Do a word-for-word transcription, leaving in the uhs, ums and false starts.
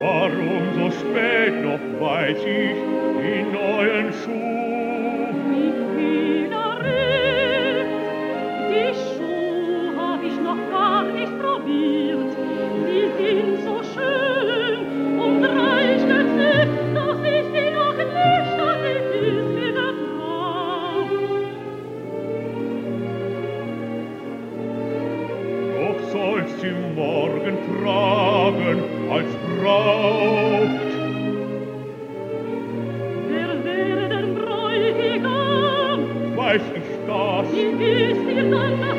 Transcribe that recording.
Warum so spät noch weiß ich die neuen Schuh? Wie viel erregt, die Schuh hab ich noch gar nicht probiert. Sie sind so schön und reich gezückt, dass ich sie noch nicht an die Füße gebracht. Doch sollst sie morgen tragen als Braut. Wer wäre der Bräutigam? Weiß ich das? Wie ist dir dann